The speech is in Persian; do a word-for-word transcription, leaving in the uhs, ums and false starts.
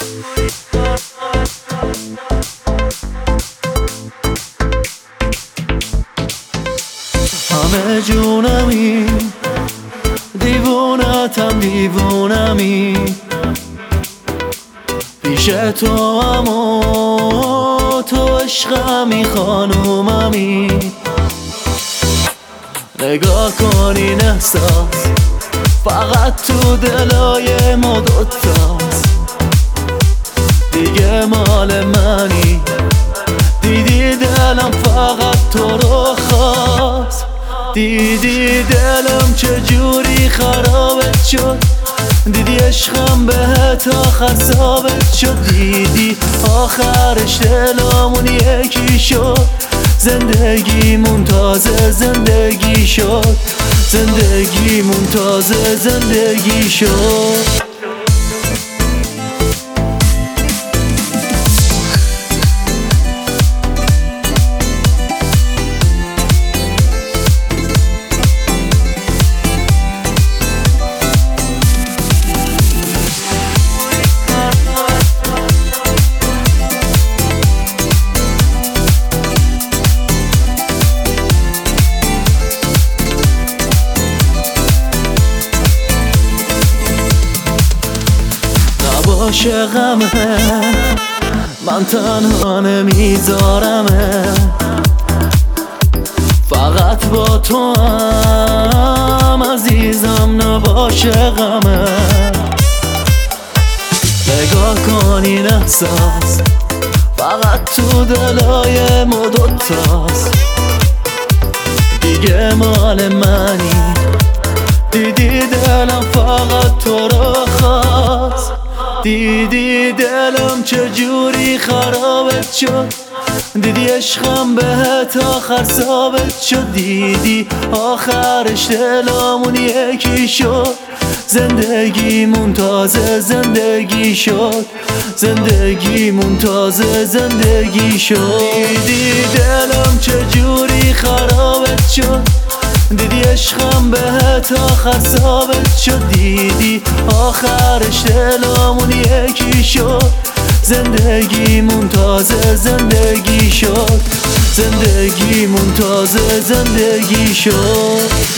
همه جونمی دیوونتم دیوونمی پیش تو اما تو عشقمی خانوممی نگاه کن این احساس فقط تو دلای ما دوتاست دیگه مال منی دیدی دلم فقط تو رو خواست دیدی دلم چجوری خرابت شد دیدی عشقم بهت آخر ثابت شد دیدی آخرش دلمون یکی شد زندگیمون تازه زندگی شد زندگیمون تازه زندگی شد عاشقمه من تنها نمیذارمه فقط با تو هم عزیزم نباشه غمه نگاه کن این احساس فقط تو دلای ما دوتاست دیگه مال منی دیدی دلم فقط تو رو خواست دیدی دلم چجوری خرابت شد دیدی عشقم بهت آخر ثابت شد دیدی آخرش دلمون یکی شد زندگیمون تازه زندگی شد زندگیمون تازه زندگی شد دیدی دلم چجوری خرابت شد دیدی عشقم بهت آخر ثابت شد دیدی آخرش دلمون یکی شد زندگیمون تازه زندگی شد زندگیمون تازه زندگی شد